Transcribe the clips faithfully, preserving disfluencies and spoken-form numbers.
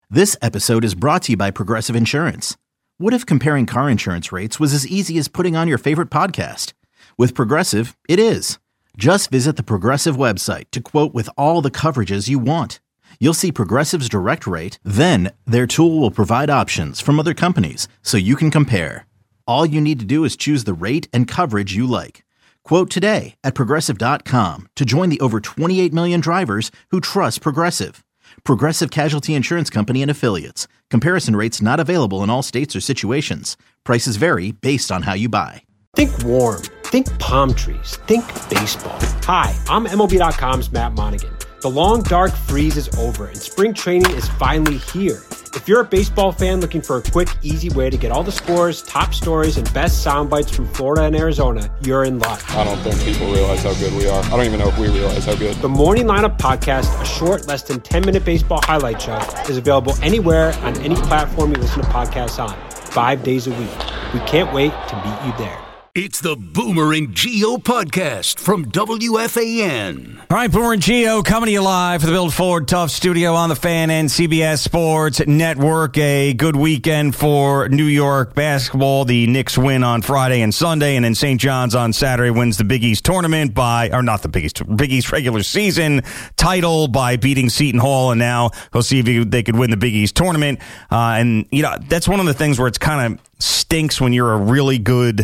This episode is brought to you by Progressive Insurance. What if comparing car insurance rates was as easy as putting on your favorite podcast? With Progressive, it is. Just visit the Progressive website to quote with all the coverages you want. You'll see Progressive's direct rate, then their tool will provide options from other companies so you can compare. All you need to do is choose the rate and coverage you like. Quote today at Progressive dot com to join the over twenty-eight million drivers who trust Progressive. Progressive Casualty Insurance Company and Affiliates. Comparison rates not available in all states or situations. Prices vary based on how you buy. Think warm. Think palm trees. Think baseball. Hi, I'm M L B dot com's Matt Monaghan. The long, dark freeze is over, and spring training is finally here. If you're a baseball fan looking for a quick, easy way to get all the scores, top stories, and best sound bites from Florida and Arizona, you're in luck. I don't think people realize how good we are. I don't even know if we realize how good. The Morning Lineup Podcast, a short, less than ten-minute baseball highlight show, is available anywhere on any platform you listen to podcasts on, five days a week. We can't wait to meet you there. It's the Boomer and Geo podcast from W F A N. All right, Boomer and Geo coming to you live from the Build Ford Tough studio on the Fan and C B S Sports Network. A good weekend for New York basketball. The Knicks win on Friday and Sunday, and then Saint John's on Saturday wins the Big East tournament by, or not the Big East, Big East regular season title by beating Seton Hall, and now we'll see if they could win the Big East tournament. Uh, and, you know, that's one of the things where it's kind of stinks when you're a really good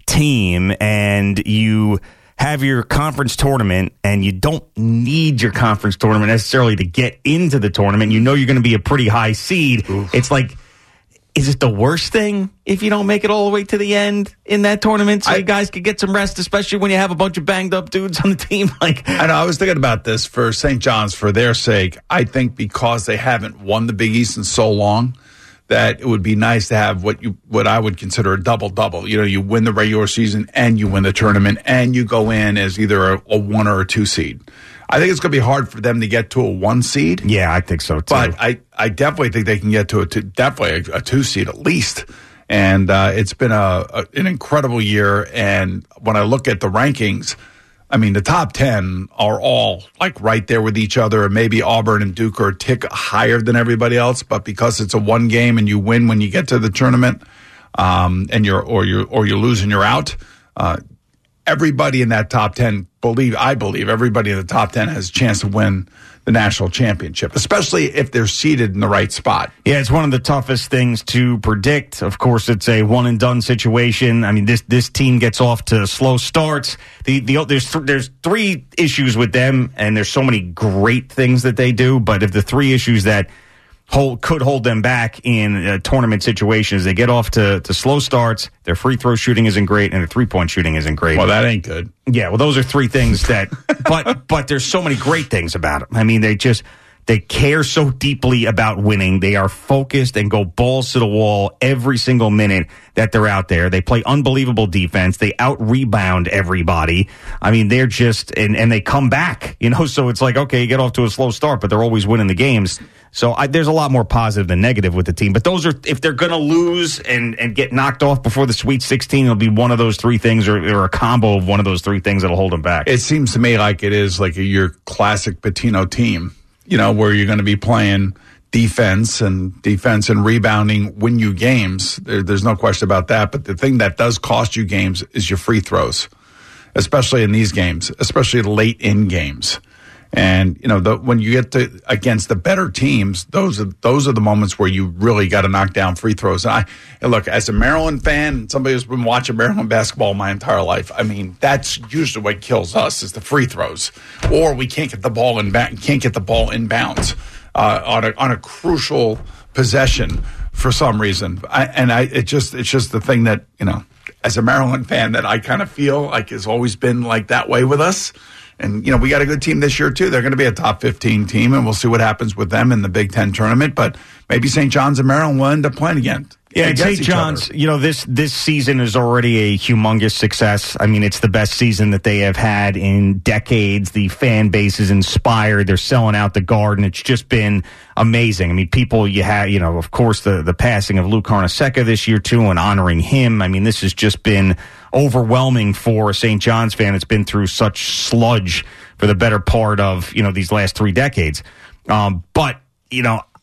team and you have your conference tournament and you don't need your conference tournament necessarily to get into the tournament. You know you're going to be a pretty high seed. Oof. It's like, is it the worst thing if you don't make it all the way to the end in that tournament so I, you guys could get some rest, especially when you have a bunch of banged up dudes on the team? Like, I know, I was thinking about this for Saint John's, for their sake. I think because they haven't won the Big East in so long, that it would be nice to have what you what I would consider a double-double. You know, you win the regular season and you win the tournament and you go in as either a, a one or a two seed. I think it's going to be hard for them to get to a one seed. Yeah, I think so, too. But I, I definitely think they can get to a two, definitely a, a two seed at least. And uh, it's been a, a an incredible year. And when I look at the rankings, I mean, the top ten are all like right there with each other. Maybe Auburn and Duke are a tick higher than everybody else, but because it's a one game and you win when you get to the tournament, um, and you're or you or you lose and you're out, uh, everybody in that top ten believe I believe everybody in the top ten has a chance to win the national championship, especially if they're seated in the right spot. Yeah, it's one of the toughest things to predict. Of course, it's a one and done situation. I mean, this this team gets off to slow starts. The the there's th- there's three issues with them, and there's so many great things that they do. But if the three issues that hold could hold them back in a tournament situation is they get off to, to slow starts, their free throw shooting isn't great, and their three point shooting isn't great. Well, that ain't good. Yeah, well, those are three things that, but but there's so many great things about them. I mean, they just, they care so deeply about winning. They are focused and go balls to the wall every single minute that they're out there. They play unbelievable defense. They out-rebound everybody. I mean, they're just, and, and they come back, you know, so it's like, okay, you get off to a slow start, but they're always winning the games. So I, there's a lot more positive than negative with the team. But those are, if they're going to lose and, and get knocked off before the Sweet sixteen, it'll be one of those three things or, or a combo of one of those three things that'll hold them back. It seems to me like it is like a, your classic Pitino team, you know, where you're going to be playing defense and defense and rebounding win you games. There, there's no question about that. But the thing that does cost you games is your free throws, especially in these games, especially late in games. And, you know, the, when you get to against the better teams, those are those are the moments where you really got to knock down free throws. And I and look, as a Maryland fan, somebody who's been watching Maryland basketball my entire life, I mean, that's usually what kills us is the free throws, or we can't get the ball in ba- can't get the ball inbounds uh, on a on a crucial possession for some reason. I, and I it just it's just the thing that, you know, as a Maryland fan, that I kind of feel like has always been like that way with us. And, you know, we got a good team this year, too. They're going to be a top fifteen team, and we'll see what happens with them in the Big Ten tournament. But maybe Saint John's and Maryland will end up playing again. Yeah, Saint John's, you know, this this season is already a humongous success. I mean, it's the best season that they have had in decades. The fan base is inspired. They're selling out the Garden. It's just been amazing. I mean, people, you have, you know, of course, the, the passing of Lou Carnesecca this year, too, and honoring him. I mean, this has just been overwhelming for a Saint John's fan that's been through such sludge for the better part of, you know, these last three decades. Um, but, you know,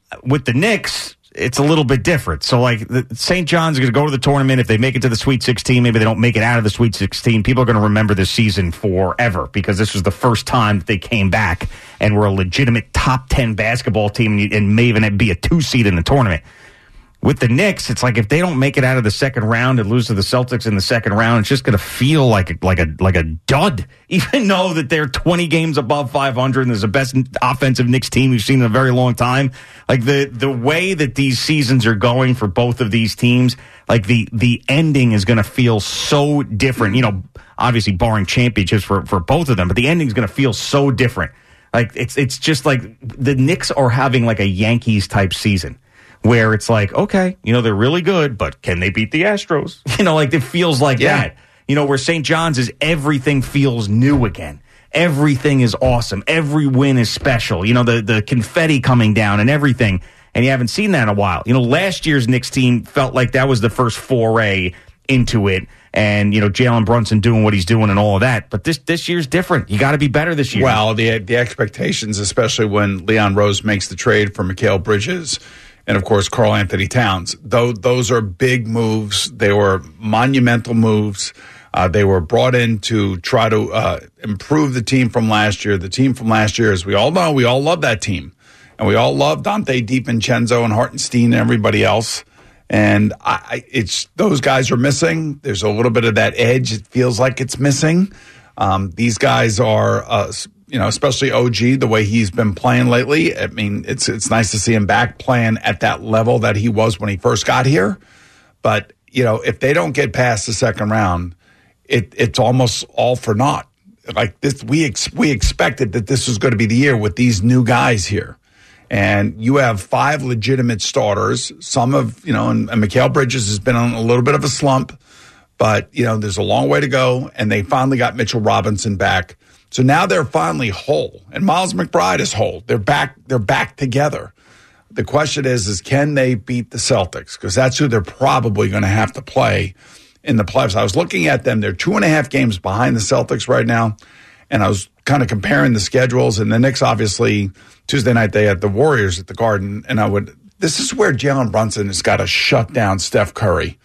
with the Knicks, it's a little bit different. So, like, Saint John's going to go to the tournament. If they make it to the Sweet sixteen, maybe they don't make it out of the Sweet sixteen, people are going to remember this season forever because this was the first time that they came back and were a legitimate top ten basketball team and may even be a two seed in the tournament. With the Knicks, it's like if they don't make it out of the second round and lose to the Celtics in the second round, it's just going to feel like a, like a like a dud. Even though that they're twenty games above five hundred and there's the best offensive Knicks team we've seen in a very long time. Like the the way that these seasons are going for both of these teams, like the the ending is going to feel so different. You know, obviously barring championships for for both of them, but the ending is going to feel so different. Like it's it's just like the Knicks are having like a Yankees type season. Where it's like, okay, you know, they're really good, but can they beat the Astros? You know, like it feels like yeah. that. You know, where Saint John's is everything feels new again. Everything is awesome. Every win is special. You know, the, the confetti coming down and everything. And you haven't seen that in a while. You know, last year's Knicks team felt like that was the first foray into it. And, you know, Jalen Brunson doing what he's doing and all of that. But this this year's different. You got to be better this year. Well, the the expectations, especially when Leon Rose makes the trade for Mikal Bridges, and, of course, Karl Anthony Towns. Though those are big moves. They were monumental moves. Uh, they were brought in to try to uh, improve the team from last year. The team from last year, as we all know, we all love that team. And we all love Dante DiVincenzo and Hartenstein and everybody else. And I, it's those guys are missing. There's a little bit of that edge. It feels like it's missing. Um, these guys are uh, – you know, especially O G, the way he's been playing lately. I mean, it's it's nice to see him back playing at that level that he was when he first got here. But, you know, if they don't get past the second round, it it's almost all for naught. Like this, we ex- we expected that this was going to be the year with these new guys here. And you have five legitimate starters. Some of, you know, and, and Mikal Bridges has been on a little bit of a slump. But, you know, there's a long way to go. And they finally got Mitchell Robinson back. So now they're finally whole, and Miles McBride is whole. They're back. They're back together. The question is, is can they beat the Celtics? Because that's who they're probably going to have to play in the playoffs. I was looking at them. They're two and a half games behind the Celtics right now, and I was kind of comparing the schedules. And the Knicks, obviously, Tuesday night they had the Warriors at the Garden, and I would. This is where Jalen Brunson has got to shut down Steph Curry.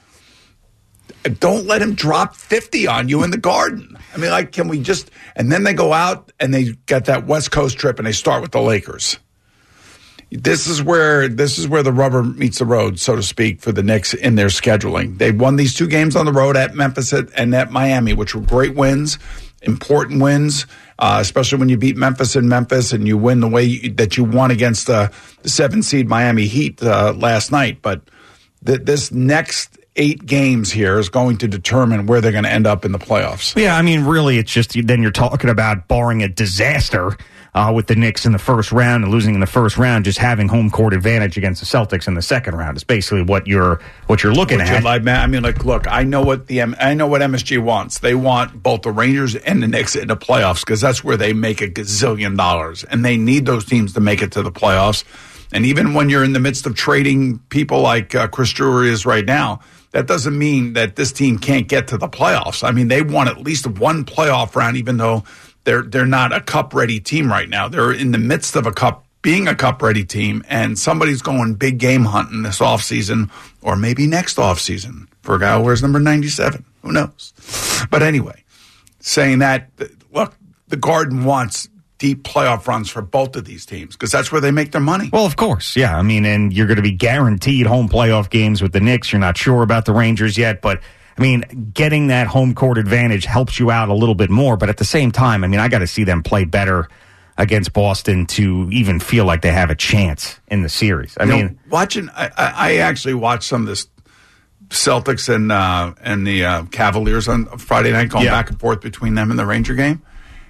Don't let him drop fifty on you in the Garden. I mean, like, can we just – and then they go out and they get that West Coast trip and they start with the Lakers. This is where this is where the rubber meets the road, so to speak, for the Knicks in their scheduling. They won these two games on the road at Memphis and at Miami, which were great wins, important wins, uh, especially when you beat Memphis in Memphis and you win the way you, that you won against uh, the seven-seed Miami Heat uh, last night. But th- this next – eight games here is going to determine where they're going to end up in the playoffs. Yeah, I mean, really, it's just then you're talking about barring a disaster uh, with the Knicks in the first round and losing in the first round, just having home court advantage against the Celtics in the second round is basically what you're what you're looking Which at. Like, man, I mean, like, look, I know what the I know what M S G wants. They want both the Rangers and the Knicks in the playoffs because that's where they make a gazillion dollars, and they need those teams to make it to the playoffs. And even when you're in the midst of trading people like uh, Chris Drury is right now, that doesn't mean that this team can't get to the playoffs. I mean, they won at least one playoff round, even though they're they're not a cup-ready team right now. They're in the midst of a cup, being a cup-ready team, and somebody's going big game hunting this offseason or maybe next offseason for a guy who wears number ninety-seven. Who knows? But anyway, saying that, look, the Garden wants deep playoff runs for both of these teams because that's where they make their money. Well, of course, yeah. I mean, and you're going to be guaranteed home playoff games with the Knicks. You're not sure about the Rangers yet, but I mean, getting that home court advantage helps you out a little bit more. But at the same time, I mean, I got to see them play better against Boston to even feel like they have a chance in the series. I you mean, know, watching, I, I actually watched some of this Celtics and uh, and the uh, Cavaliers on Friday night, going yeah. back and forth between them and the Ranger game.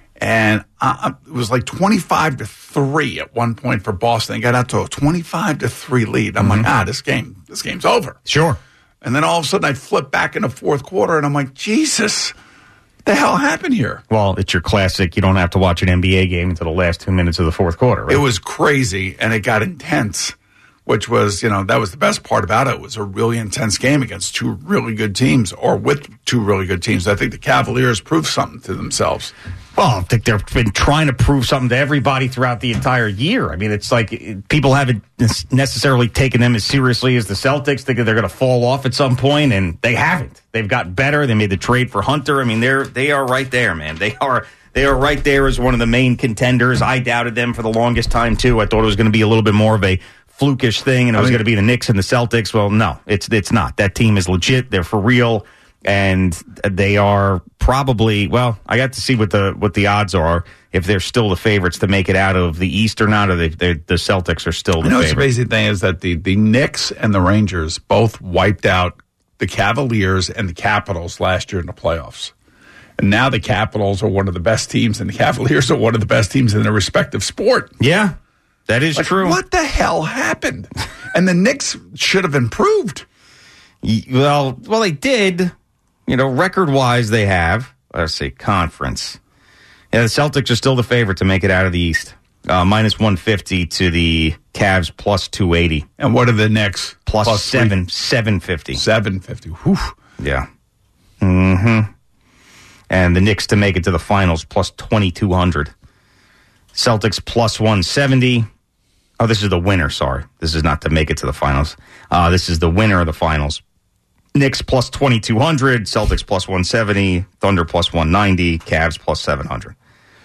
And uh, it was like twenty-five to three at one point for Boston. They got out to a twenty-five to three lead. I'm mm-hmm. like, ah, this game, this game's over. Sure. And then all of a sudden I flip back in the fourth quarter and I'm like, Jesus, what the hell happened here? Well, it's your classic. You don't have to watch an N B A game until the last two minutes of the fourth quarter, right? It was crazy and it got intense which was, you know, that was the best part about it. It was a really intense game against two really good teams, or with two really good teams. I think the Cavaliers proved something to themselves. Well, I think they've been trying to prove something to everybody throughout the entire year. I mean, it's like people haven't necessarily taken them as seriously as the Celtics, thinking they're going to fall off at some point, and they haven't. They've gotten better. They made the trade for Hunter. I mean, they're they are right there, man. They are they are right there as one of the main contenders. I doubted them for the longest time too. I thought it was going to be a little bit more of a flukish thing, and it was going to be the Knicks and the Celtics. Well, no, it's it's not. That team is legit. They're for real. And they are probably, well, I got to see what the what the odds are, if they're still the favorites to make it out of the East or not, or they, the Celtics are still the I know favorites. The basic thing is that the, the Knicks and the Rangers both wiped out the Cavaliers and the Capitals last year in the playoffs. And now the Capitals are one of the best teams, and the Cavaliers are one of the best teams in their respective sport. Yeah, that is like, true. What the hell happened? And the Knicks should have improved. Well, well, they did. You know, record-wise, they have. Let's see, conference. Yeah, the Celtics are still the favorite to make it out of the East. Uh, minus one fifty to the Cavs, plus two eighty. And what are the Knicks? Plus, plus seven, seven fifty. seven fifty. Whew. Yeah. Mm-hmm. And the Knicks to make it to the finals, plus twenty-two hundred. Celtics, plus one seventy. Oh, this is the winner, sorry. This is not to make it to the finals. Uh, this is the winner of the finals. Knicks plus twenty-two hundred, Celtics plus one seventy, Thunder plus one ninety, Cavs plus seven hundred.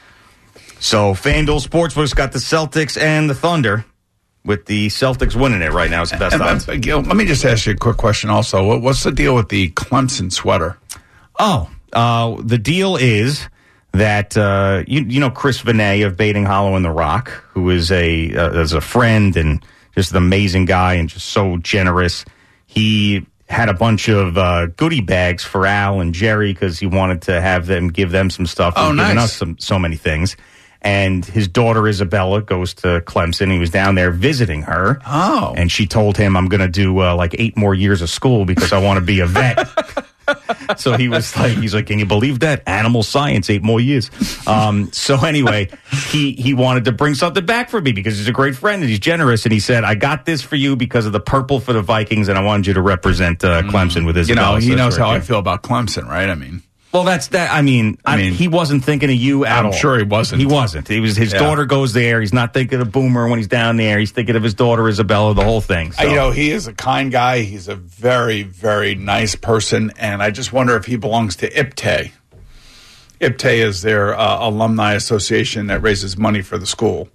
So FanDuel Sportsbook's got the Celtics and the Thunder, with the Celtics winning it right now. It's the best odds. Let me just ask you a quick question also. What's the deal with the Clemson sweater? Oh, uh, the deal is that, uh, you, you know Chris Vinay of Baiting Hollow in the Rock, who is a, uh, is a friend and just an amazing guy and just so generous. He had a bunch of uh, goodie bags for Al and Jerry because he wanted to have them give them some stuff. Oh, He's nice. given us some, so many things. And his daughter Isabella goes to Clemson. He was down there visiting her. Oh. And she told him, I'm going to do uh, like eight more years of school because I want to be a vet. So he was like, he's like, can you believe that? Animal science, eight more years. Um, so anyway, he, he wanted to bring something back for me because he's a great friend and he's generous. And he said, I got this for you because of the purple for the Vikings, and I wanted you to represent uh, Clemson with his. You know, he so knows how right I feel about Clemson, right? I mean. Well, that's that. I mean, I, I mean, he wasn't thinking of you at I'm all. I'm sure he wasn't. He wasn't. He was. His yeah. daughter goes there. He's not thinking of Boomer when he's down there. He's thinking of his daughter Isabella. The whole thing. So. You know, he is a kind guy. He's a very, very nice person, and I just wonder if he belongs to I P T A. I P T A is their uh, alumni association that raises money for the school.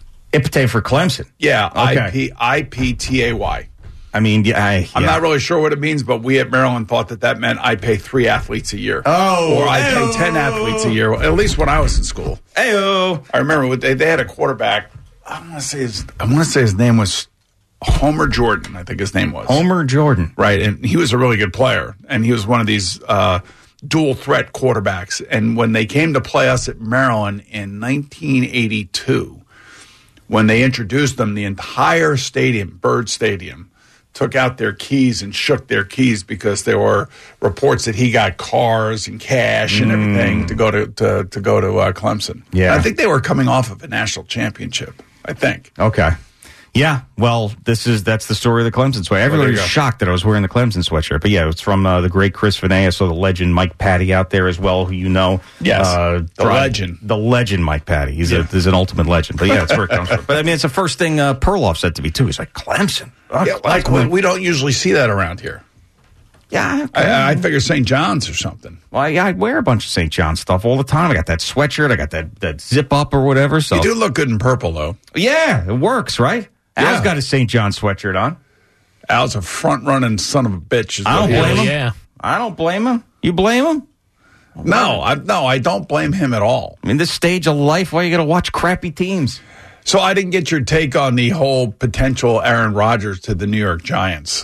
I P T A for Clemson. Yeah, okay. I P T A Y. I mean, yeah, I, yeah. I'm not really sure what it means, but we at Maryland thought that that meant I pay three athletes a year. Oh, or I hey-o. pay ten athletes a year. At least when I was in school. Heyo. I remember they, they had a quarterback. I want to say his. I want to say his name was Homer Jordan. I think his name was Homer Jordan. Right, and he was a really good player, and he was one of these uh, dual threat quarterbacks. And when they came to play us at Maryland in nineteen eighty-two, when they introduced them, the entire stadium, Bird Stadium, took out their keys and shook their keys because there were reports that he got cars and cash and everything mm. to go to to, to go to uh, Clemson. Yeah, and I think they were coming off of a national championship. I think. Okay. Yeah, well, this is that's the story of the Clemson sweater. Everybody was shocked that I was wearing the Clemson sweatshirt. But yeah, it's from uh, the great Chris Vinay. So the legend Mike Patty out there as well, who you know. Yes, uh, the drive, legend. The legend Mike Patty. He's, yeah. a, he's an ultimate legend. But yeah, that's where it comes from. But I mean, it's the first thing uh, Perloff said to me, too. He's like, Clemson? Oh, yeah, Clemson. Like, we, we don't usually see that around here. Yeah. I, I figure Saint John's or something. Well, I, I wear a bunch of Saint John's stuff all the time. I got that sweatshirt. I got that, that zip up or whatever. So you do look good in purple, though. Yeah, it works, right? Yeah. Al's got a Saint John sweatshirt on. Al's a front-running son of a bitch. I don't blame him. Yeah. I don't blame him. You blame him? No, I, no, I don't blame him at all. I mean, this stage of life, why you got to watch crappy teams? So I didn't get your take on the whole potential Aaron Rodgers to the New York Giants.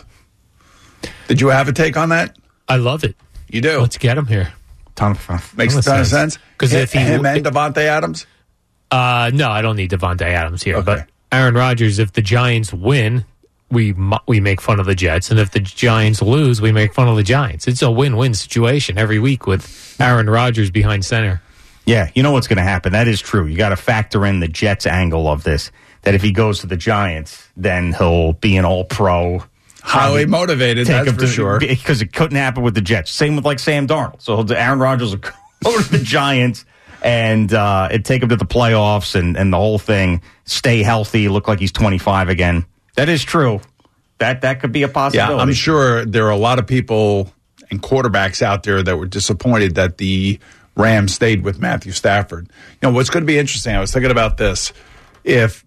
Did you have a take on that? I love it. You do? Let's get him here. Ton of fun. Makes a ton of sense. Because if he him and Devontae Adams? Uh, no, I don't need Devontae Adams here. Okay. But Aaron Rodgers, if the Giants win, we we make fun of the Jets, and if the Giants lose, we make fun of the Giants. It's a win-win situation every week with Aaron Rodgers behind center. Yeah, you know what's going to happen. That is true. You got to factor in the Jets angle of this. that if he goes to the Giants, then he'll be an all-pro. Highly motivated, that's for to, sure. Because it couldn't happen with the Jets. Same with like Sam Darnold. So Aaron Rodgers will go to the Giants and uh, it'd take him to the playoffs and, and the whole thing, stay healthy, look like he's twenty-five again. That is true. That that could be a possibility. Yeah, I'm sure there are a lot of people and quarterbacks out there that were disappointed that the Rams stayed with Matthew Stafford. You know, what's going to be interesting, I was thinking about this. If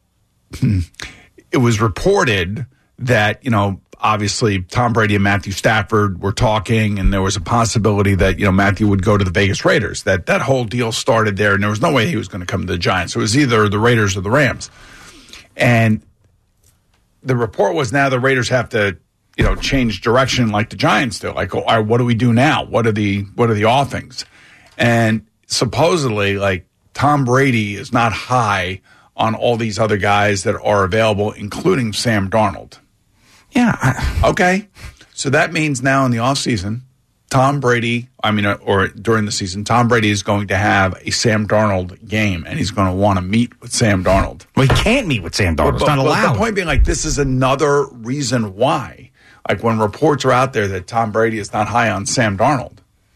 it was reported that, you know, obviously Tom Brady and Matthew Stafford were talking and there was a possibility that, you know, Matthew would go to the Vegas Raiders, that that whole deal started there and there was no way he was going to come to the Giants. So it was either the Raiders or the Rams. And the report was now the Raiders have to, you know, change direction like the Giants do. Like, all right, what do we do now? What are the what are the offings? And supposedly, like, Tom Brady is not high on all these other guys that are available, including Sam Darnold. Yeah. I, okay. So that means now in the offseason, Tom Brady, I mean, or during the season, Tom Brady is going to have a Sam Darnold game, and he's going to want to meet with Sam Darnold. Well, he can't meet with Sam Darnold. It's not allowed. The point being, like, this is another reason why. Like, when reports are out there that Tom Brady is not high on Sam Darnold,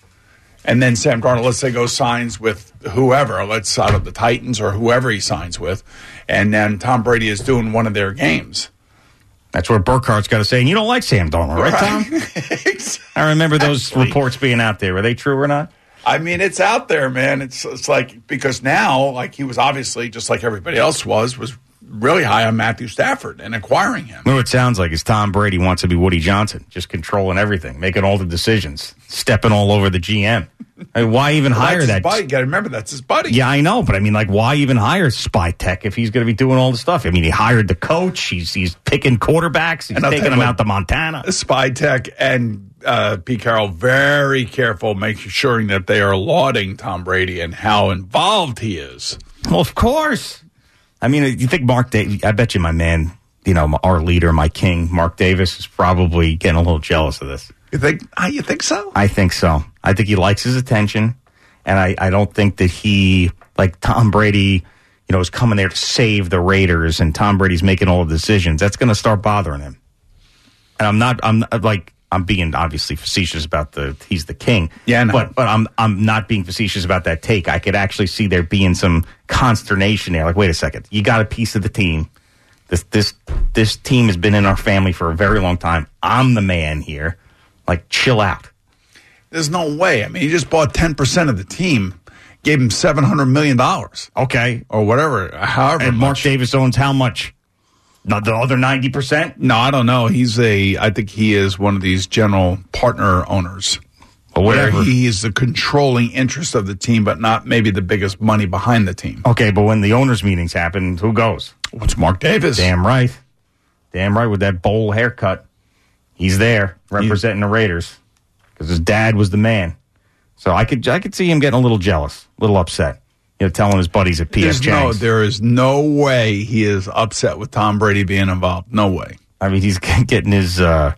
and then Sam Darnold, let's say, goes signs with whoever, let's out of the Titans or whoever he signs with, and then Tom Brady is doing one of their games. That's where Burkhardt's got to say, and you don't like Sam Darnold, right, Tom? Exactly. I remember those reports being out there. Were they true or not? I mean, it's out there, man. It's it's like, because now, like, he was obviously, just like everybody else was, was really high on Matthew Stafford and acquiring him. What it sounds like is Tom Brady wants to be Woody Johnson, just controlling everything, making all the decisions, stepping all over the G M. I mean, why even well, hire that? Buddy. You got to remember, that's his buddy. Yeah, I know, but I mean, like, why even hire Spy Tech if he's going to be doing all the stuff? I mean, he hired the coach. He's he's picking quarterbacks. He's taking them out to Montana. Spy Tech and uh, Pete Carroll very careful, making sure that they are lauding Tom Brady and how involved he is. Well, of course. I mean, you think Mark Davis, I bet you my man, you know, our leader, my king, Mark Davis, is probably getting a little jealous of this. You think uh, you think so? I think so. I think he likes his attention, and I, I don't think that he, like Tom Brady, you know, is coming there to save the Raiders, and Tom Brady's making all the decisions. That's going to start bothering him. And I'm not, I'm like, I'm being obviously facetious about the, he's the king. Yeah, no. But, but I'm, I'm not being facetious about that take. I could actually see there being some consternation there. Like, wait a second, you got a piece of the team. This, this, this team has been in our family for a very long time. I'm the man here. Like, chill out. There's no way. I mean, he just bought ten percent of the team, gave him seven hundred million dollars. Okay. Or whatever, however And Mark much. Davis owns how much? Not the other ninety percent? No, I don't know. He's a, I think he is one of these general partner owners. Or whatever. Where he is the controlling interest of the team, but not maybe the biggest money behind the team. Okay, but when the owners' meetings happen, who goes? What's Mark Davis? Damn right. Damn right with that bowl haircut. He's there representing the Raiders because his dad was the man. So I could I could see him getting a little jealous, a little upset. You know, telling his buddies at P F Chang's. No, there is no way he is upset with Tom Brady being involved. No way. I mean, he's getting his uh,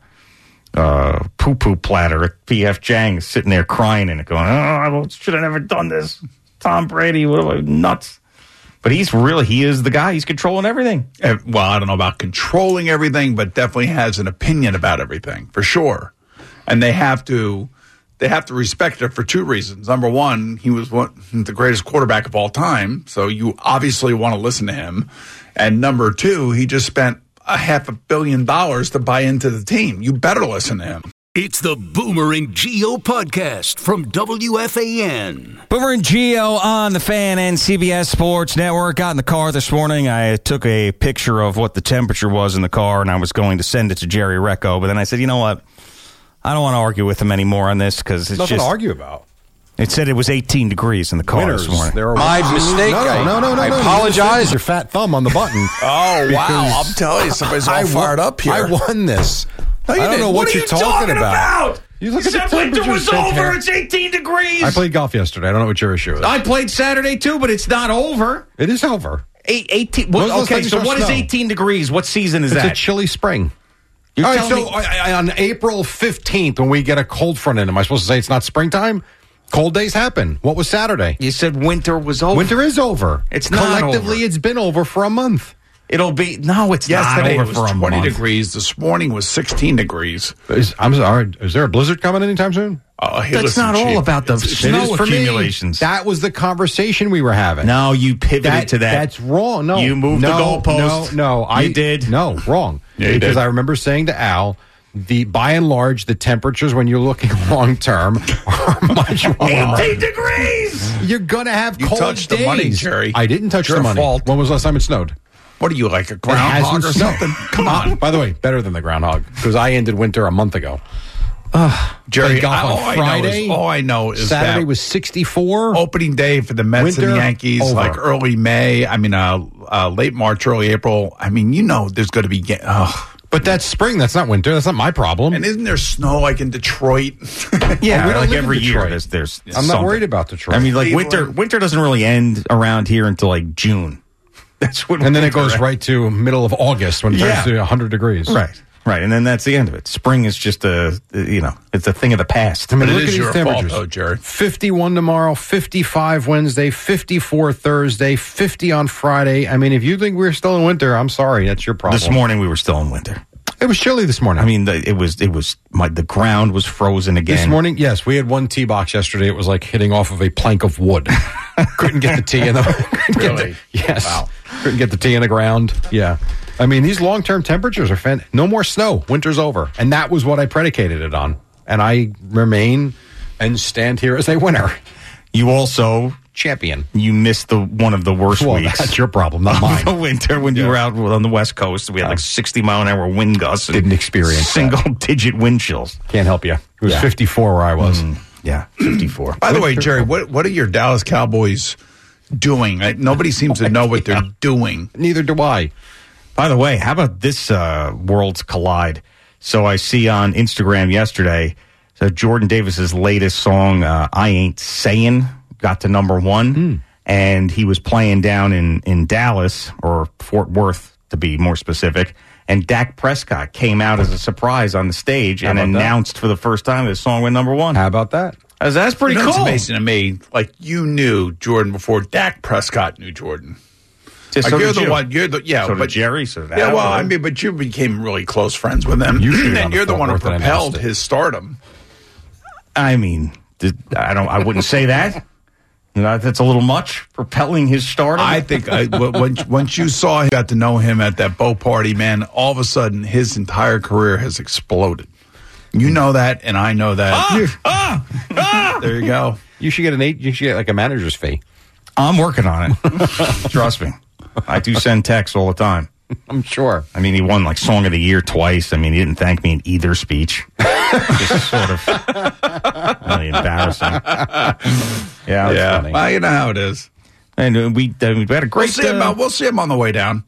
uh, poo-poo platter at P F Chang's, sitting there crying in it, going, oh, I should have never done this. Tom Brady, what am I, nuts? But he's really, he is the guy. He's controlling everything. Uh, well, I don't know about controlling everything, but definitely has an opinion about everything, for sure. And they have to they have to respect it for two reasons. Number one, he was one, the greatest quarterback of all time, so you obviously want to listen to him. And number two, he just spent a half a billion dollars to buy into the team. You better listen to him. It's the Boomer and Gio podcast from W F A N. Boomer and Gio on the Fan and C B S Sports Network. Got in the car this morning. I took a picture of what the temperature was in the car, and I was going to send it to Jerry Recco. But then I said, you know what? I don't want to argue with him anymore on this because it's nothing just to argue about. It said it was eighteen degrees in the car Winners, this morning. There are My mistake. No, no, no, no. I no, apologize. Your fat thumb on the button. Oh, wow. I'm telling you, somebody's all I fired won, up here. I won this. No, you I don't didn't. know what, what you're you talking, talking about. about? You look He at the said winter temperature. was over. It's eighteen degrees. I played golf yesterday. I don't know what your issue is. I played Saturday too, but it's not over. It is over. Eight, eighteen. What, Those okay, things so are what is snow. eighteen degrees? What season is It's that? a chilly spring. You're All right, telling so me- I, I, on April fifteenth, when we get a cold front in, am I supposed to say it's not springtime? Cold days happen. What was Saturday? You said winter was over. Winter is over. It's not Collectively, over. it's been over for a month. It'll be no, it's Yesterday not over it for was a twenty month. degrees. This morning was sixteen degrees. Is, I'm sorry. Is there a blizzard coming anytime soon? Uh, hey, That's listen, not all Chief, about the it's- it's- snow It is for me. accumulations. That was the conversation we were having. No, you pivoted That- to that. That's wrong. No, You moved the no, goalpost. No, no, I You did. No, wrong. Yeah, you because did. I remember saying to Al, the by and large, the temperatures when you're looking long term are much warmer. eighteen degrees. You're gonna have You cold touched days. the money, Jerry. I didn't touch Your the money. fault. When was the last time it snowed? What are you, like a It groundhog hasn't or snowed. something? Come on. By the way, better than the groundhog because I ended winter a month ago. Jerry, Played golf I- on all, I know Friday. is, all I know is Saturday that was sixty-four. opening day for the Mets and Winter the Yankees, over. like early May. I mean, uh, uh, late March, early April. I mean, you know, there's going to be. Ga- oh. But that's spring. That's not winter. That's not my problem. And isn't there snow like in Detroit? Yeah, we don't like live in every year Detroit. there's there's. I'm not something. worried about Detroit. I mean, like Cleveland. winter. Winter doesn't really end around here until like June. That's when. and then it winter- goes right to middle of August when it Yeah. turns to one hundred degrees. Right, right, and then that's the end of it. Spring is just a you know it's a thing of the past. I mean, But it look is at these your fault, temperatures. though, Jerry. fifty-one tomorrow, fifty-five Wednesday, fifty-four Thursday, fifty on Friday. I mean, if you think we're still in winter, I'm sorry. That's your problem. This morning we were still in winter. It was chilly this morning. I mean, the, it was it was my the ground was frozen again. This morning, yes, we had one tee box yesterday. It was like hitting off of a plank of wood. Couldn't get the tee in the. couldn't get Really? the- yes. Wow. Couldn't get the tee in the ground. Yeah. I mean, these long term temperatures are fan. No more snow. Winter's over, and that was what I predicated it on. And I remain and stand here as a winner, You also champion. you missed the one of the worst Well, weeks. that's your problem, not mine. The winter when you were out on the West Coast, we had like sixty mile an hour wind gusts. and Didn't experience single digit wind chills. Can't help you. It was Yeah. fifty-four where I was. Yeah, fifty four. By the way, Jerry, what what are your Dallas Cowboys doing? Like, nobody seems to know what they're doing. Neither do I. By the way, how about this uh, Worlds Collide? So I see on Instagram yesterday, so Jordan Davis's latest song, uh, I Ain't Sayin', got to number one. Mm. And he was playing down in, in Dallas, or Fort Worth to be more specific. And Dak Prescott came out as a surprise on the stage How and about that? announced for the first time his song went number one. How about that? That's, that's pretty You know, cool. It's amazing to me. Like, you knew Jordan before Dak Prescott knew Jordan. Just Like, so you're did the you. one. You're the yeah. So did but Jerry, so did yeah. Al, Well, right? I mean, but you became really close friends with him. You should have and gone to you're the Fort one who Worth and propelled announced it. his stardom. I mean, did, I don't. I wouldn't say that. You know, that's a little much. Propelling his stardom. I think I, w- once once you saw him, got to know him at that boat party, man. All of a sudden, his entire career has exploded. You know that, and I know that. ah, ah. There you go. You should get an eight. You should get like a manager's fee. I'm working on it. Trust me. I do send texts all the time. I'm sure. I mean, he won like Song of the Year twice. I mean, he didn't thank me in either speech. Just sort of really embarrassing. Yeah, that's Yeah, funny. well, you know how it is. And uh, we, uh, we had a We'll great. see him. uh, uh, We'll see him on the way down.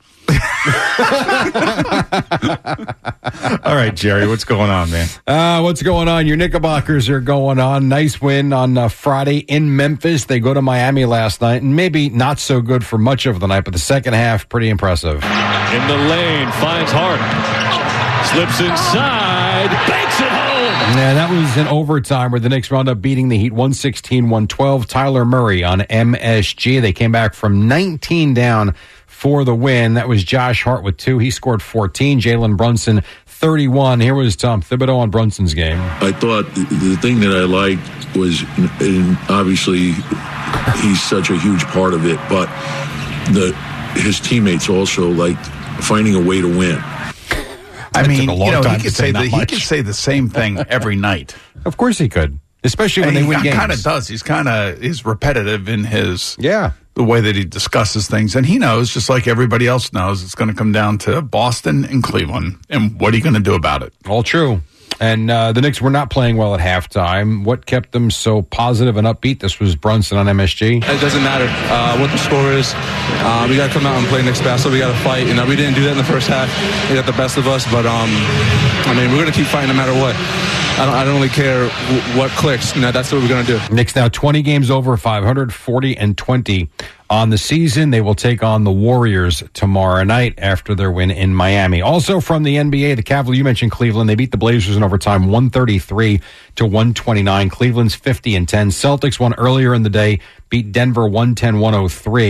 all right, Jerry, what's going on, man? Uh, what's going on? Your Knickerbockers are going on. Nice win on uh, Friday in Memphis. They go to Miami last night, and maybe not so good for much of the night, but the second half, pretty impressive. In the lane, finds Hart. Slips inside, banks it home. Yeah, that was in overtime where the Knicks wound up beating the Heat one sixteen one twelve. Tyler Murray on M S G. They came back from nineteen down for the win. That was Josh Hart with two. He scored fourteen. Jalen Brunson, thirty-one. Here was Tom Thibodeau on Brunson's game. I thought the, the thing that I liked was, and obviously he's such a huge part of it, but the his teammates also liked finding a way to win. I That mean, took a long you know, time he to could say say that the, he much. could say the same thing every night. Of course he could, especially when And they win he games. kind of does. He's kind of is repetitive in his Yeah. the way that he discusses things, and he knows, just like everybody else knows, it's going to come down to Boston and Cleveland, and what are you going to do about it? All true. And uh, the Knicks were not playing well at halftime. What kept them so positive and upbeat? This was Brunson on M S G. It doesn't matter uh, what the score is. Uh, we got to come out and play Knicks basketball. We got to fight. You know, we didn't do that in the first half. They got the best of us, but um, I mean, we're going to keep fighting no matter what. I don't, I don't really care w- what clicks. You know, that's what we're going to do. Knicks now twenty games over, five hundred forty and twenty on the season. They will take on the Warriors tomorrow night after their win in Miami. Also from the N B A, the Cavaliers, you mentioned Cleveland. They beat the Blazers in overtime one thirty-three to one twenty-nine. Cleveland's fifty and ten. Celtics won earlier in the day, beat Denver one ten one oh three.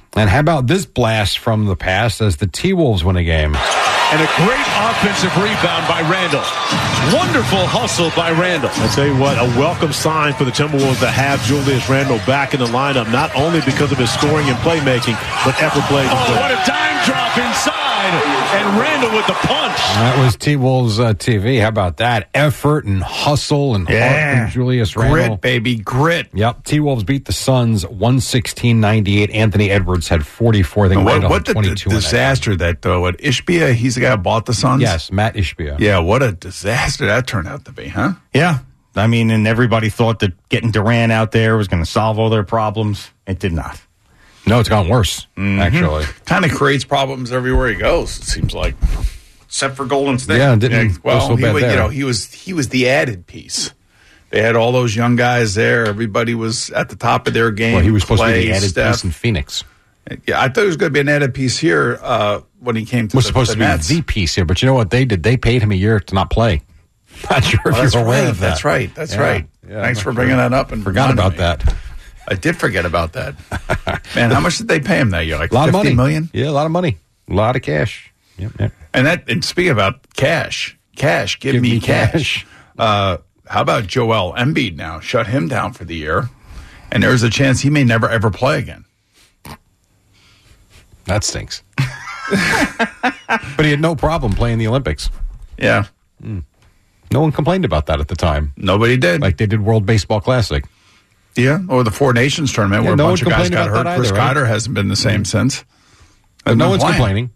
And how about this blast from the past as the T-Wolves win a game? And a great offensive rebound by Randall. Wonderful hustle by Randall. I tell you what, a welcome sign for the Timberwolves to have Julius Randle back in the lineup, not only because of his scoring and playmaking, but effort played. Oh, what a dime drop inside, and Randall with the punch. That was T-Wolves uh, T V. How about that? Effort and hustle and Yeah. heart from Julius Randle. Grit, baby, grit. Yep. T-Wolves beat the Suns one sixteen ninety-eight. Anthony Edwards had forty-four. They And what, what, what the twenty-two d- in that disaster that, though, at Ishbia, he's the guy who bought the Suns? Yes, Matt Ishbia. Yeah, what a disaster that turned out to be, huh? Yeah. I mean, and everybody thought that getting Durant out there was going to solve all their problems. It did not. No, it's gotten worse, Mm-hmm. actually. Kind of creates problems everywhere he goes, it seems like. Except for Golden State. Yeah, it didn't go well, so he, bad was- there. you know, he was he was the added piece. They had all those young guys there. Everybody was at the top of their game. Well, he was supposed to be Clay, the added Steph. piece in Phoenix. Yeah, I thought he was going to be an added piece here uh, when he came to Was the, supposed the to be Nets. the piece here, but you know what they did? They paid him a year to not play. Not sure Oh, if that's you're aware right. of that. That's right. That's Yeah. right. Yeah, Thanks I'm for not bringing sure. that up. And Forgot reminding about me. that. I did forget about that. Man, how much did they pay him that year? Like A lot of fifty money. million? Yeah, a lot of money. A lot of cash. Yep, yep. And that. And speaking about cash, cash, give, Give me, me cash. cash. Uh, how about Joel Embiid now? Shut him down for the year, and there's a chance he may never ever play again. That stinks. But he had no problem playing the Olympics. Yeah, No one complained about that at the time. nobody did. Like they did World Baseball Classic. yeah, or the Four Nations tournament Yeah, where no a bunch of one guys complained got about hurt. that Chris either, right? Kreider hasn't been the same since. But Hasn't no been one's playing. complaining.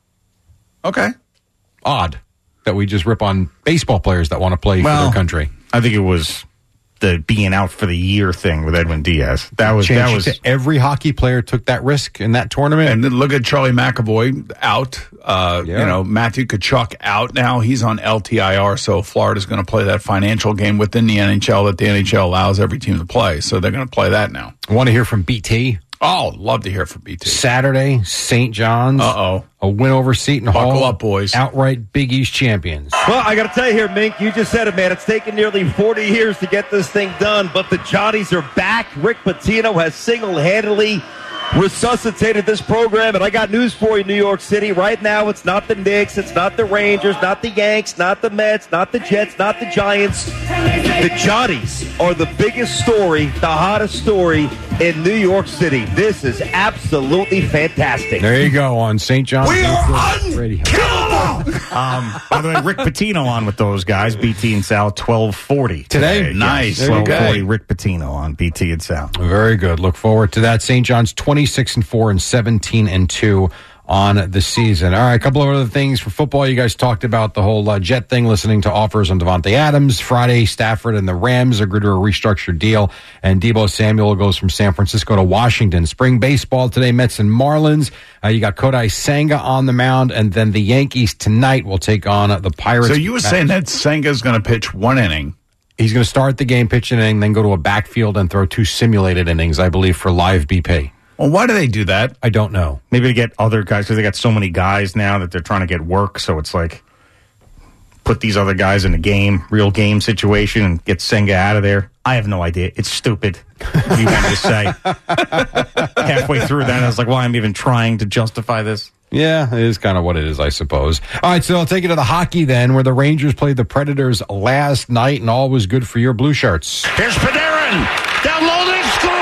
Okay. Odd that we just rip on baseball players that want to play Well, for their country. I think it was the being out for the year thing with Edwin Diaz. That was that Changed was it to every hockey player took that risk in that tournament. And then look at Charlie McAvoy out. Uh, Yeah. You know, Matthew Tkachuk out now. He's on L T I R, so Florida's going to play that financial game within the N H L that the N H L allows every team to play. So they're going to play that now. Want to hear from B T? Oh, love to hear from B T. Saturday, Saint John's. Uh-oh. A win over Seton Hall. Buckle up, boys. Outright Big East champions. Well, I got to tell you here, Mink, you just said it, man. It's taken nearly forty years to get this thing done, but the Johnnies are back. Rick Pitino has single-handedly resuscitated this program, and I got news for you, New York City. Right now, it's not the Knicks, it's not the Rangers, not the Yanks, not the Mets, not the Jets, not the Giants. The Johnnies are the biggest story, the hottest story in New York City. This is absolutely fantastic. There you go on Saint John's. We are Radio. um, by the way, Rick Pitino on with those guys, B T and Sal, twelve forty Today? Nice. There you go. twelve forty, Rick Pitino on B T and Sal. Very good. Look forward to that. Saint John's twenty-six and four and seventeen and two on the season. All right, a couple of other things for football. You guys talked about the whole uh, Jet thing, listening to offers on Devontae Adams. Friday, Stafford and the Rams agreed to a restructured deal, and Deebo Samuel goes from San Francisco to Washington. Spring baseball today, Mets and Marlins. Uh, you got Kodai Senga on the mound, and then the Yankees tonight will take on uh, the Pirates. So you were saying that Senga's going to pitch one inning. He's going to start the game, pitch an inning, then go to a backfield and throw two simulated innings, I believe, for live B P. Well, why do they do that? I don't know. Maybe to get other guys, because they got so many guys now that they're trying to get work, so it's like put these other guys in a game, real game situation, and get Senga out of there. I have no idea. It's stupid. What you want me to say? Halfway through that, I was like, well, I'm even trying to justify this. Yeah, it is kind of what it is, I suppose. All right, so I'll take you to the hockey then, where the Rangers played the Predators last night, and all was good for your blue shirts. Here's Panarin. Down low, they score.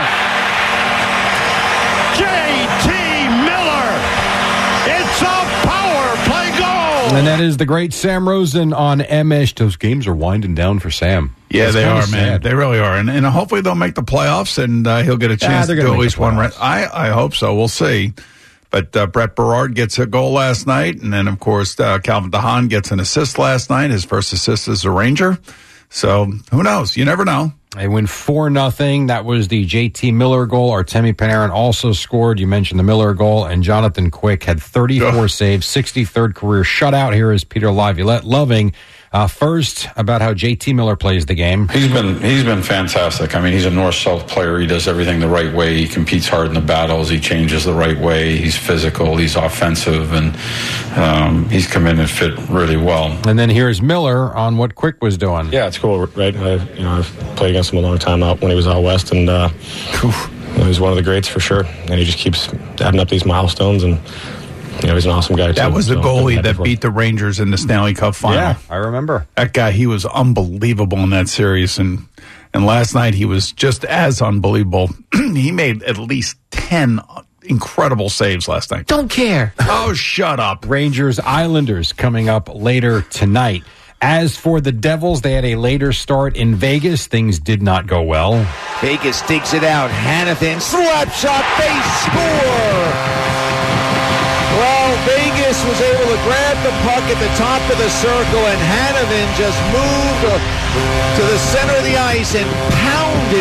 J T Miller. It's a power play goal. And that is the great Sam Rosen on M S. Those games are winding down for Sam. Yeah, It's they kinda are, man. sad. They really are. And, and hopefully they'll make the playoffs, and uh, he'll get a chance they're to gonna do at make least the one. Run. playoffs. I, I hope so. We'll see. But uh, Brett Berard gets a goal last night, and then, of course, uh, Calvin DeHaan gets an assist last night. His first assist as a Ranger. So who knows? You never know. They win four nothing. That was the J T Miller goal. Artemi Panarin also scored. You mentioned the Miller goal. And Jonathan Quick had thirty-four Ugh. saves, sixty-third career shutout. Here is Peter Laviolette Loving. Uh, first, about how J T Miller plays the game. He's been he's been fantastic. I mean, he's a north-south player. He does everything the right way. He competes hard in the battles. He changes the right way. He's physical. He's offensive, and um, he's come in and fit really well. And then here's Miller on what Quick was doing. Yeah, it's cool, right? I, you know, I've played against him a long time out when he was out west, and uh, you know, he's one of the greats for sure, and he just keeps adding up these milestones, and you know, he's an awesome guy, too. That was the so, goalie that beat the Rangers in the Stanley Cup final. Yeah, I remember. That guy, he was unbelievable in that series. And, and last night, he was just as unbelievable. He made at least ten incredible saves last night. Don't care. Oh, shut up. Rangers Islanders coming up later tonight. As for the Devils, they had a later start in Vegas. Things did not go well. Vegas digs it out. Hanifin, slap shot, base, score! Well, Vegas was able to grab the puck at the top of the circle, and Hanifin just moved to the center of the ice and pounded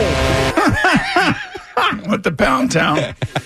it home. With the Pound Town.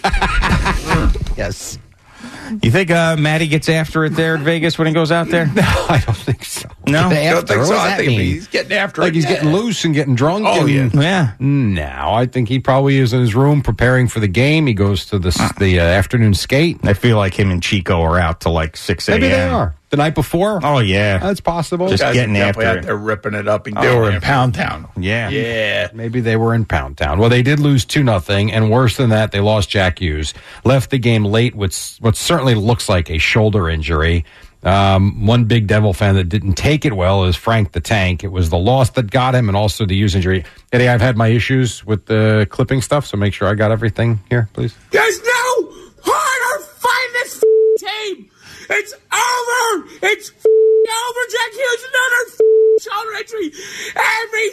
Yes. You think uh, Matty gets after it there at Vegas when he goes out there? No, I don't think so. No? I don't think so. I think mean? he's getting after like it. Like he's yeah. getting loose and getting drunk? Oh, and, yeah. Yeah. No, I think he probably is in his room preparing for the game. He goes to the, the uh, afternoon skate. I feel like him and Chico are out till like six a.m. Maybe they are. The night before? Oh, yeah. That's possible. Just Guys getting are after out it. there ripping it up. And Oh, they were yeah. in Pound Town. Yeah. Yeah. Maybe they were in Pound Town. Well, they did lose two nothing, and worse than that, they lost Jack Hughes. Left the game late with what certainly looks like a shoulder injury. Um, one big Devil fan that didn't take it well is Frank the Tank. It was the loss that got him and also the Hughes injury. Eddie, I've had my issues with the clipping stuff, so make sure I got everything here, please. There's no harder fight in this team. It's over. It's over. Jack Hughes, another shoulder injury every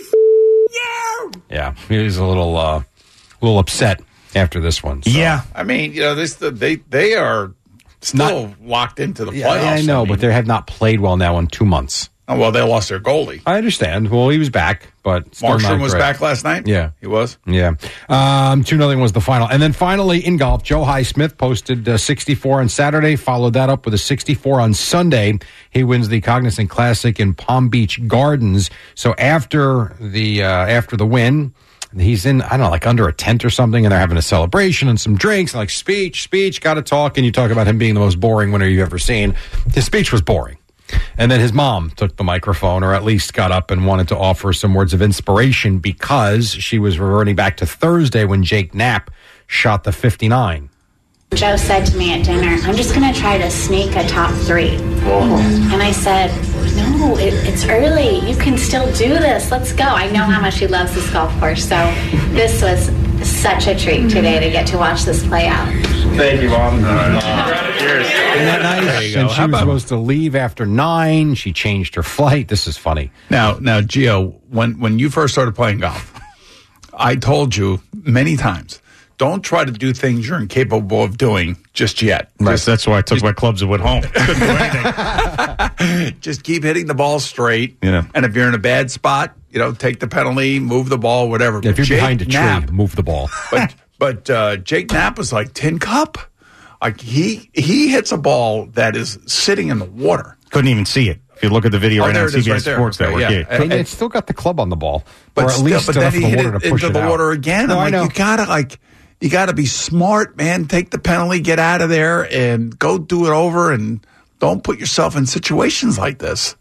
year. Yeah, he was a little, uh, little upset after this one. So. Yeah. I mean, you know, this they they are still Not, locked into the playoffs. Yeah, I know, I mean, but they have not played well now in two months. Oh, well, they lost their goalie. I understand. Well, he was back, but still Markstrom not was great. back last night? Yeah. He was? Yeah. Um, two nothing was the final. And then finally in golf, Joe Highsmith posted uh, sixty-four on Saturday, followed that up with a sixty-four on Sunday. He wins the Cognizant Classic in Palm Beach Gardens. So after the uh, after the win, he's in, I don't know, like under a tent or something, and they're having a celebration and some drinks, and like speech, speech, got to talk, and you talk about him being the most boring winner you've ever seen. His speech was boring. And then his mom took the microphone, or at least got up and wanted to offer some words of inspiration because she was reverting back to Thursday when Jake Knapp shot the fifty-nine. Joe said to me at dinner, I'm just going to try to sneak a top three. Oh. And I said, no, it, it's early. You can still do this. Let's go. I know how much he loves this golf course. So this was such a treat today to get to watch this play out. Thank you, Mom. Cheers. Isn't that nice? And she was supposed to leave after nine. She changed her flight. This is funny. Now, now, Gio, when, when you first started playing golf, I told you many times, don't try to do things you're incapable of doing just yet. Right, Just, that's why I took my clubs and went home. Couldn't do anything. just keep hitting the ball straight. You know. And if you're in a bad spot, you know, take the penalty, move the ball, whatever. If you're Jake behind a tree, Knapp, move the ball. but but uh, Jake Knapp was like tin cup. Like he he hits a ball that is sitting in the water. Couldn't even see it. If you look at the video Oh, right there now, it C is B S right there. Sports Okay, Network. yeah. Yeah. And- But it's still got the club on the ball. But or at still, least but enough then of he the hit water it to push into it the out. water again. No, I'm I like, know. you gotta like, you gotta be smart, man. Take the penalty, get out of there, and go do it over. And don't put yourself in situations like this.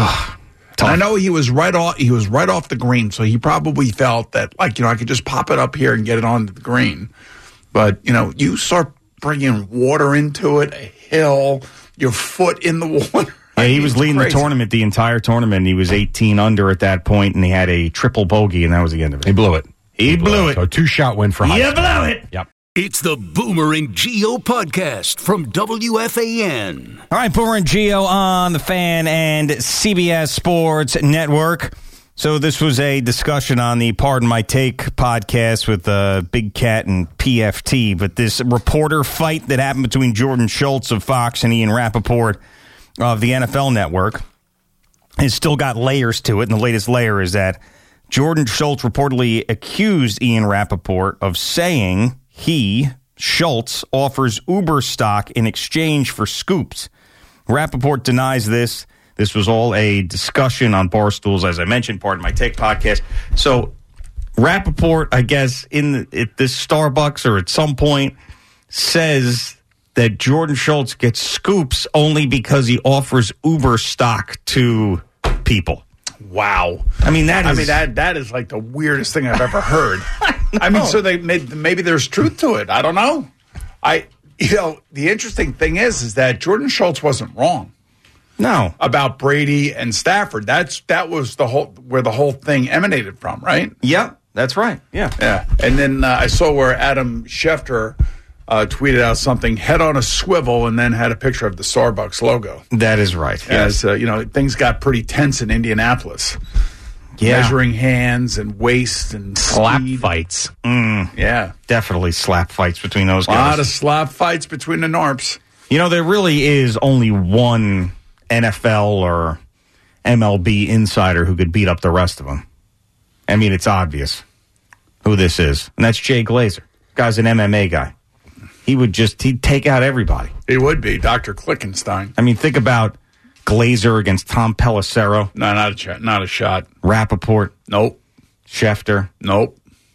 I know he was right off. He was right off the green, so he probably felt that, like, you know, I could just pop it up here and get it onto the green. But you know, you start bringing water into it, a hill, your foot in the water. Yeah, he was It's leading crazy. the tournament the entire tournament. He was eighteen under at that point, and he had a triple bogey, and that was the end of it. He blew it. He, blew, it. So two shot win for You Highsmith. blew it. Yep. It's the Boomer and Geo podcast from W F A N. All right, Boomer and Geo on the Fan and C B S Sports Network. So this was a discussion on the Pardon My Take podcast with uh, Big Cat and P F T, but this reporter fight that happened between Jordan Schultz of Fox and Ian Rappaport of the N F L Network has still got layers to it, and the latest layer is that Jordan Schultz reportedly accused Ian Rappaport of saying he, Schultz, offers Uber stock in exchange for scoops. Rappaport denies this. This was all a discussion on Barstools, as I mentioned, Pardon My Take podcast. So Rappaport, I guess, in the, at this Starbucks or at some point says that Jordan Schultz gets scoops only because he offers Uber stock to people. Wow. I mean, that is... I mean, that that is like the weirdest thing I've ever heard. I mean, so they made, maybe there's truth to it. I don't know. I, you know, the interesting thing is, is that Jordan Schultz wasn't wrong. No, about Brady and Stafford. That's that was the whole where the whole thing emanated from, right? Yeah, that's right. Yeah, yeah. And then uh, I saw where Adam Schefter uh, tweeted out something, head on a swivel, and then had a picture of the Starbucks logo. That is right. As uh, you know, things got pretty tense in Indianapolis. Yeah. Measuring hands and waist and slap speed. fights. Mm, yeah, definitely slap fights between those guys. A guys. lot of slap fights between the Narps. You know, there really is only one N F L or M L B insider who could beat up the rest of them. I mean, it's obvious who this is, and that's Jay Glazer. Guy's an M M A guy. He would just, he'd take out everybody. He would be, Doctor Klickenstein. I mean, think about Glazer against Tom Pelissero. No, not a, ch- not a shot. Rappaport. Nope. Schefter. Nope.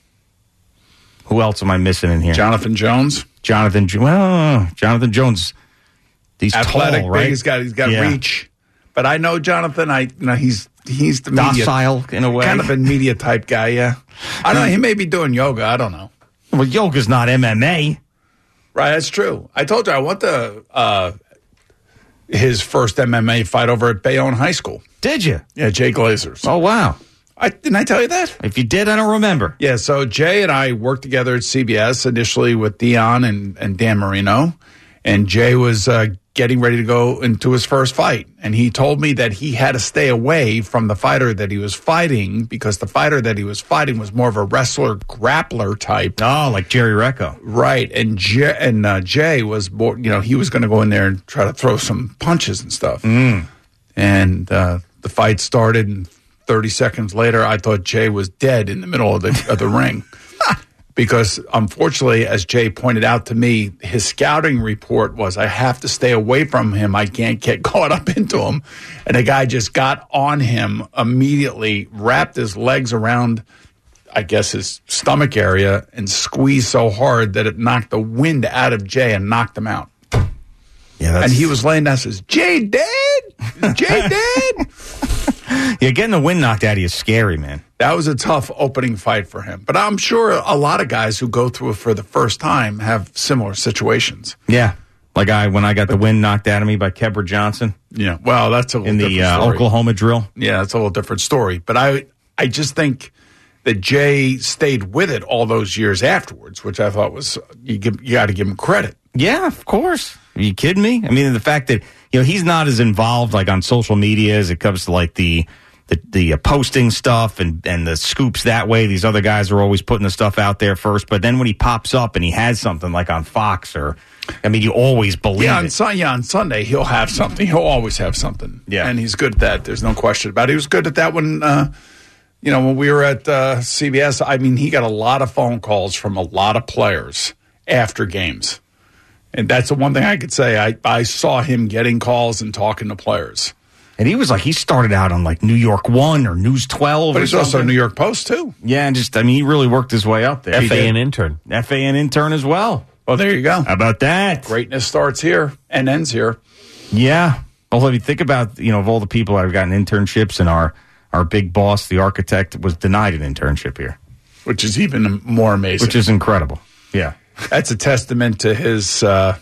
Who else am I missing in here? Jonathan Jones. Jonathan, well, Jonathan Jones. He's athletic, tall, right? Big, he's got he's got yeah. reach. But I know Jonathan. I you know he's he's the docile media, in a way, kind of a media type guy. Yeah, I don't know. He may be doing yoga. I don't know. Well, yoga's not M M A, right? That's true. I told you I went to uh, his first M M A fight over at Bayonne High School. Did you? Yeah, Jay Glazer's. Oh wow! I didn't I tell you that? If you did, I don't remember. Yeah. So Jay and I worked together at C B S initially with Dion and and Dan Marino, and Jay was uh, getting ready to go into his first fight. And he told me that he had to stay away from the fighter that he was fighting because the fighter that he was fighting was more of a wrestler, grappler type. Oh, like Jerry Recco. Right. And Jay, and, uh, Jay was, more, you know, he was going to go in there and try to throw some punches and stuff. Mm. And uh, the fight started, and thirty seconds later, I thought Jay was dead in the middle of the, of the ring. Because, unfortunately, as Jay pointed out to me, his scouting report was, I have to stay away from him. I can't get caught up into him. And the guy just got on him immediately, wrapped his legs around, I guess, his stomach area, and squeezed so hard that it knocked the wind out of Jay and knocked him out. Yeah, that's... And he was laying down and says, Jay dead? Is Jay dead? Yeah, getting the wind knocked out of you is scary, man. That was a tough opening fight for him. But I'm sure a lot of guys who go through it for the first time have similar situations. Yeah. Like I when I got the wind knocked out of me by Kebra Johnson. Yeah. Well, that's a little in the uh, Oklahoma drill. Yeah, that's a little different story. But I I just think that Jay stayed with it all those years afterwards, which I thought was, you, give, you got to give him credit. Yeah, of course. Are you kidding me? I mean, the fact that, you know, he's not as involved like on social media as it comes to like the the, the uh, posting stuff and, and the scoops that way. These other guys are always putting the stuff out there first. But then when he pops up and he has something like on Fox or, I mean, you always believe yeah, on, it. Sun, yeah, on Sunday, he'll have something. He'll always have something. Yeah. And he's good at that. There's no question about it. He was good at that when, uh, you know, when we were at uh, C B S. I mean, he got a lot of phone calls from a lot of players after games. And that's the one thing I could say. I, I saw him getting calls and talking to players. And he was like, he started out on like New York One or News twelve. But or he's something. also New York Post, too. Yeah, and just, I mean, he really worked his way up there. F A N intern. F A N intern as well. Well, there you go. How about that? Greatness starts here and ends here. Yeah. Although if you think about, you know, of all the people that have gotten internships, and our, our big boss, the architect, was denied an internship here. Which is even more amazing. Which is incredible. Yeah. That's a testament to his uh,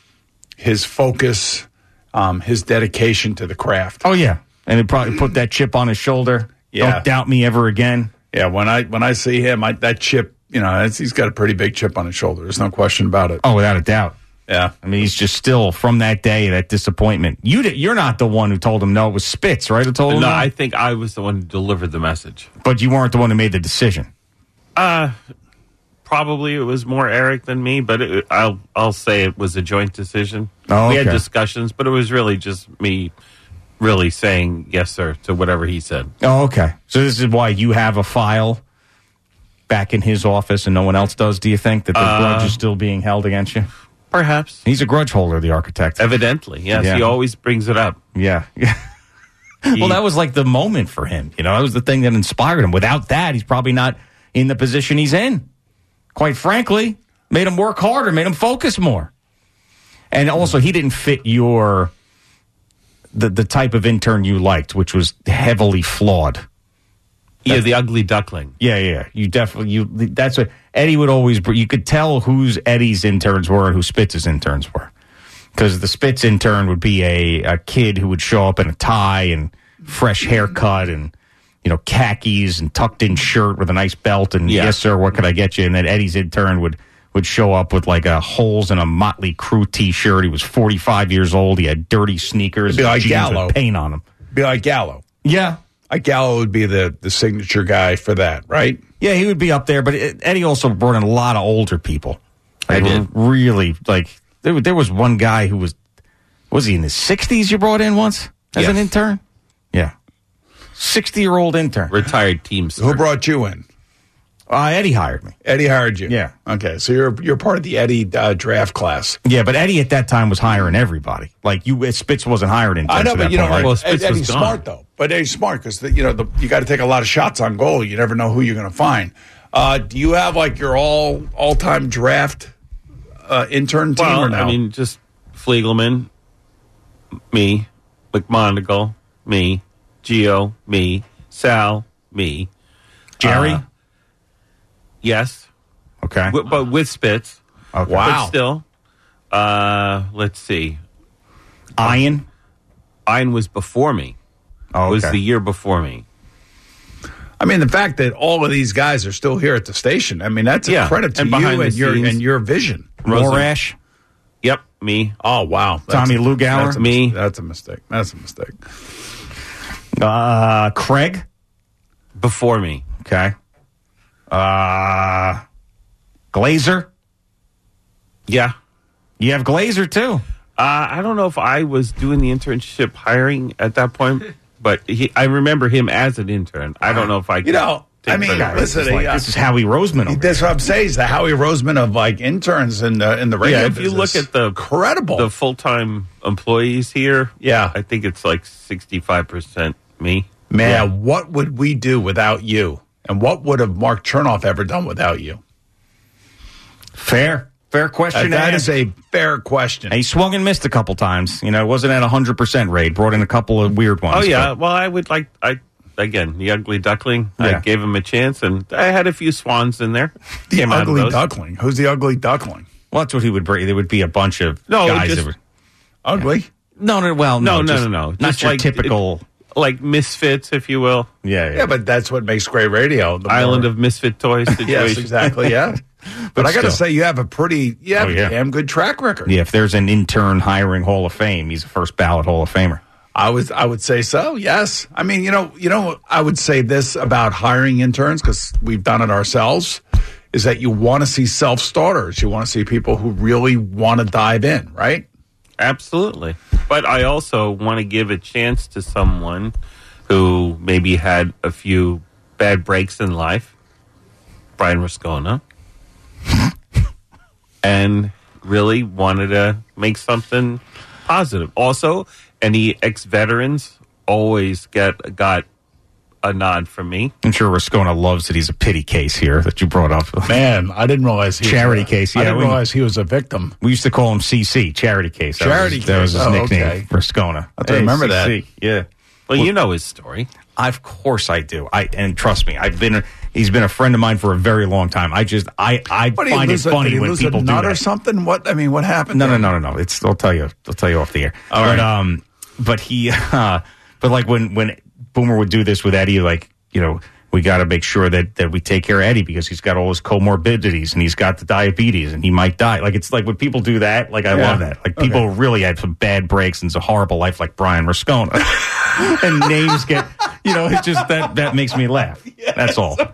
his focus, um, his dedication to the craft. Oh, yeah. And it probably put that chip on his shoulder. Yeah. Don't doubt me ever again. Yeah, when I when I see him, I, that chip, you know, it's, he's got a pretty big chip on his shoulder. There's no question about it. Oh, without a doubt. Yeah. I mean, he's just still, from that day, that disappointment. You did, you're not the one who told him no. It was Spitz, right, who told him no? no? I think I was the one who delivered the message. But you weren't the one who made the decision. Uh, probably it was more Eric than me, but it, I'll I'll say it was a joint decision. Oh, we had okay. discussions, but it was really just me really saying yes, sir, to whatever he said. Oh, okay. So this is why you have a file back in his office and no one else does, do you think? That the Uh, grudge is still being held against you? Perhaps. He's a grudge holder, the architect. Evidently, yes. Yeah. He always brings it up. Yeah. Well, that was like the moment for him. You know, that was the thing that inspired him. Without that, he's probably not in the position he's in. Quite frankly, made him work harder, made him focus more. And also, he didn't fit your, the, the type of intern you liked, which was heavily flawed. Yeah, the ugly duckling. Yeah, yeah. You definitely you. That's what Eddie would always. You could tell whose Eddie's interns were and who Spitz's interns were, because the Spitz intern would be a, a kid who would show up in a tie and fresh haircut and you know khakis and tucked in shirt with a nice belt and Yeah. yes sir, what could I get you? And then Eddie's intern would would show up with like a holes in a Motley Crue T-shirt. He was forty-five years old. He had dirty sneakers. It'd be like jeans Gallo. with paint on them. Be like Gallo. Yeah. Like Gallo would be the, the signature guy for that, right? Yeah, he would be up there, but it, Eddie also brought in a lot of older people. I Like, did. Really, like, there, there was one guy who was, was he in his sixties you brought in once as Yes. an intern? Yeah. sixty-year-old intern. Retired team. Who brought you in? Uh, Eddie hired me. Eddie hired you. Yeah. Okay, so you're you're part of the Eddie uh, draft class. Yeah, but Eddie at that time was hiring everybody. Like, you, Spitz wasn't hired interns I know, at but that you know, point, right? Well, Spitz Eddie's was gone. smart though. But Eddie's smart because you know the, you got to take a lot of shots on goal. You never know who you're going to find. Uh, do you have like your all all time draft uh, intern team Well, or no? I mean, just Fliegelman, me, McMonagle, me, Gio, me, Sal, me, Jerry? Uh, yes, okay. w- but with Spitz. Okay. Wow. But still, uh, let's see. Ian? Ian was before me. Oh, Was okay. the year before me. I mean, the fact that all of these guys are still here at the station. I mean, that's a Yeah, credit to and you behind the and your scenes. and your vision. Morash? Yep, me. Oh wow, Tommy That's- Lugauer? that's a Me. mis- That's a mistake. That's a mistake. Uh, Craig? Before me. Okay. Uh, Glazer? Yeah. You have Glazer, too. Uh, I don't know if I was doing the internship hiring at that point, but he, I remember him as an intern. I don't know if I could You know, take I mean, credit. listen, This is, like, uh, this is Howie Roseman. over That's what I'm saying. Is the Howie Roseman of like interns in the in the radio Yeah, if you business. look at the incredible, the full time employees here, yeah, I think it's like sixty five percent me. man, Yeah. what would we do without you? And what would have Mark Chernoff ever done without you? Fair. Fair question. That- to that ask. is a fair question. And he swung and missed a couple times. You know, it wasn't at a hundred percent rate. Brought in a couple of weird ones. Oh yeah, but- well I would like I again the ugly duckling. I Yeah. gave him a chance, and I had a few swans in there. The Came out of ugly those. duckling. Who's the ugly duckling? well, that's what he would bring. There would be a bunch of No, guys just- that would. Ugly? No, no, well, No, no, no, just no, no. Not Just your like- typical. like misfits, if you will. Yeah, yeah. Yeah, but that's what makes great radio. The Island more- of misfit toys situation. Yes, exactly. Yeah, but, But I got to still. say, you have a pretty, you have Oh, yeah. a damn good track record. Yeah, if there's an intern hiring Hall of Fame, he's a first ballot Hall of Famer. I was, I would say so. Yes, I mean, you know, you know, I would say this about hiring interns because we've done it ourselves. Is that you want to see self starters? You want to see people who really want to dive in, right? Absolutely. But I also want to give a chance to someone who maybe had a few bad breaks in life, Brian Rascona, and really wanted to make something positive. Also, any ex-veterans always get got a nod from me. I'm sure Rascona loves that he's a pity case here that you brought up. Man, I didn't realize he Charity was a, case. I Yeah, didn't we- realize he was a victim. We used to call him C C, Charity Case. That Charity was, That was his Case. Oh, nickname, okay. Rascona. I have to remember that. C C, yeah. Well, you know his story. Of course I do. I and trust me, I've been. A, he's been a friend of mine for a very long time. I just, I, I What, did he find it lose a- did funny he when lose people a do nut that. or something. What I mean, what happened? No, no, there? no, no, no. It's. I'll tell you. I'll tell you off the air. All but, right. um, but he, uh, but like when when Boomer would do this with Eddie, like you know, we got to make sure that that we take care of Eddie because he's got all his comorbidities and he's got the diabetes and he might die. Like it's like when people do that. Like I Yeah. love that. Like people really had some bad breaks and it's a horrible life, like Brian Rascona. And names get, you know, it's just that that makes me laugh. That's all.